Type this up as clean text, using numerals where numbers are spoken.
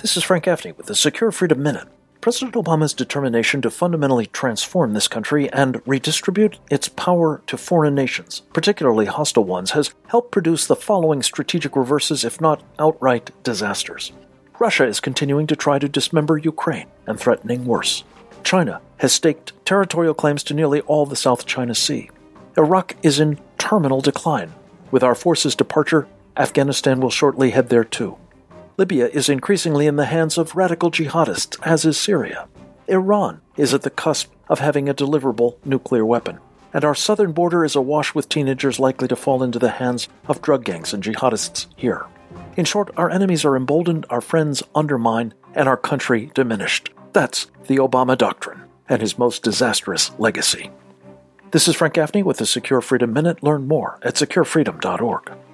This is Frank Gaffney with the Secure Freedom Minute. President Obama's determination to fundamentally transform this country and redistribute its power to foreign nations, particularly hostile ones, has helped produce the following strategic reverses, if not outright disasters. Russia is continuing to try to dismember Ukraine and threatening worse. China has staked territorial claims to nearly all the South China Sea. Iraq is in terminal decline. With our forces' departure, Afghanistan will shortly head there too. Libya is increasingly in the hands of radical jihadists, as is Syria. Iran is at the cusp of having a deliverable nuclear weapon. And our southern border is awash with teenagers likely to fall into the hands of drug gangs and jihadists here. In short, our enemies are emboldened, our friends undermined, and our country diminished. That's the Obama doctrine and his most disastrous legacy. This is Frank Gaffney with the Secure Freedom Minute. Learn more at securefreedom.org.